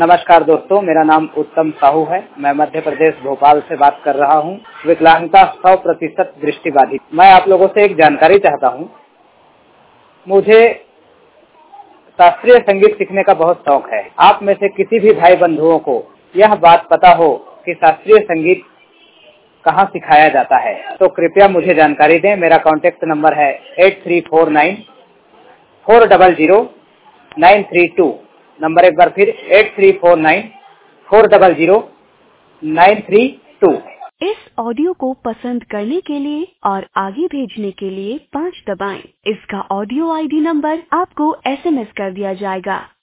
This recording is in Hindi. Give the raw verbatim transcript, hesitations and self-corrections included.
नमस्कार दोस्तों, मेरा नाम उत्तम साहू है। मैं मध्य प्रदेश भोपाल से बात कर रहा हूँ। विकलांगता सौ प्रतिशत दृष्टिबाधित। मैं आप लोगों से एक जानकारी चाहता हूँ। मुझे शास्त्रीय संगीत सीखने का बहुत शौक है। आप में से किसी भी भाई बंधुओं को यह बात पता हो कि शास्त्रीय संगीत कहाँ सिखाया जाता है तो कृपया मुझे जानकारी दें। मेरा कॉन्टेक्ट नंबर है eight three four nine four double zero nine three two. Number एक बार फिर eight three four nine four double zero nine three two. इस ऑडियो को पसंद करने के लिए और आगे भेजने के लिए पाँच दबाएं। इसका ऑडियो आईडी नंबर आपको एसएमएस कर दिया जाएगा।